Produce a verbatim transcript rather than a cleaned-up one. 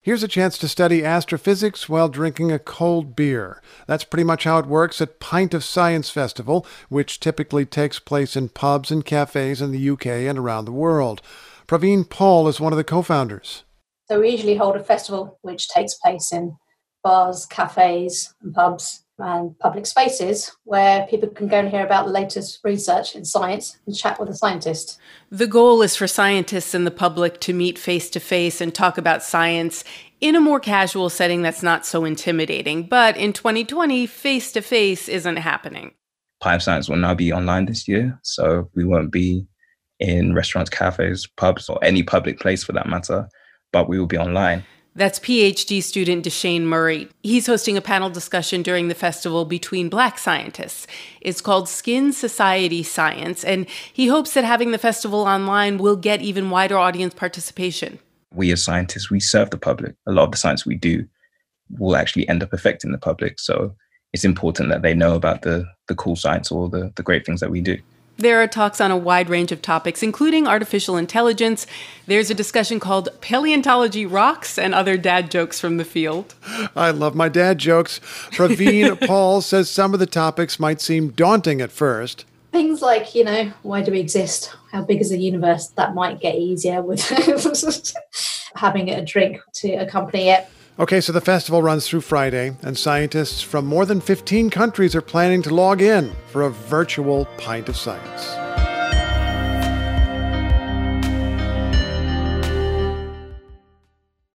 Here's a chance to study astrophysics while drinking a cold beer. That's pretty much how it works at Pint of Science Festival, which typically takes place in pubs and cafes in the U K and around the world. Praveen Paul is one of the co-founders. So we usually hold a festival which takes place in bars, cafes and pubs and public spaces where people can go and hear about the latest research in science and chat with a scientist. The goal is for scientists and the public to meet face-to-face and talk about science in a more casual setting that's not so intimidating. But in twenty twenty, face-to-face isn't happening. Pint of Science will now be online this year, so we won't be in restaurants, cafes, pubs, or any public place for that matter, but we will be online. That's PhD student Deshane Murray. He's hosting a panel discussion during the festival between Black scientists. It's called Skin Society Science, and he hopes that having the festival online will get even wider audience participation. We as scientists, we serve the public. A lot of the science we do will actually end up affecting the public. So it's important that they know about the, the cool science or the, the great things that we do. There are talks on a wide range of topics, including artificial intelligence. There's a discussion called Paleontology Rocks and other dad jokes from the field. I love my dad jokes. Praveen Paul says some of the topics might seem daunting at first. Things like, you know, why do we exist? How big is the universe? That might get easier with having a drink to accompany it. Okay, so the festival runs through Friday, and scientists from more than fifteen countries are planning to log in for a virtual Pint of Science.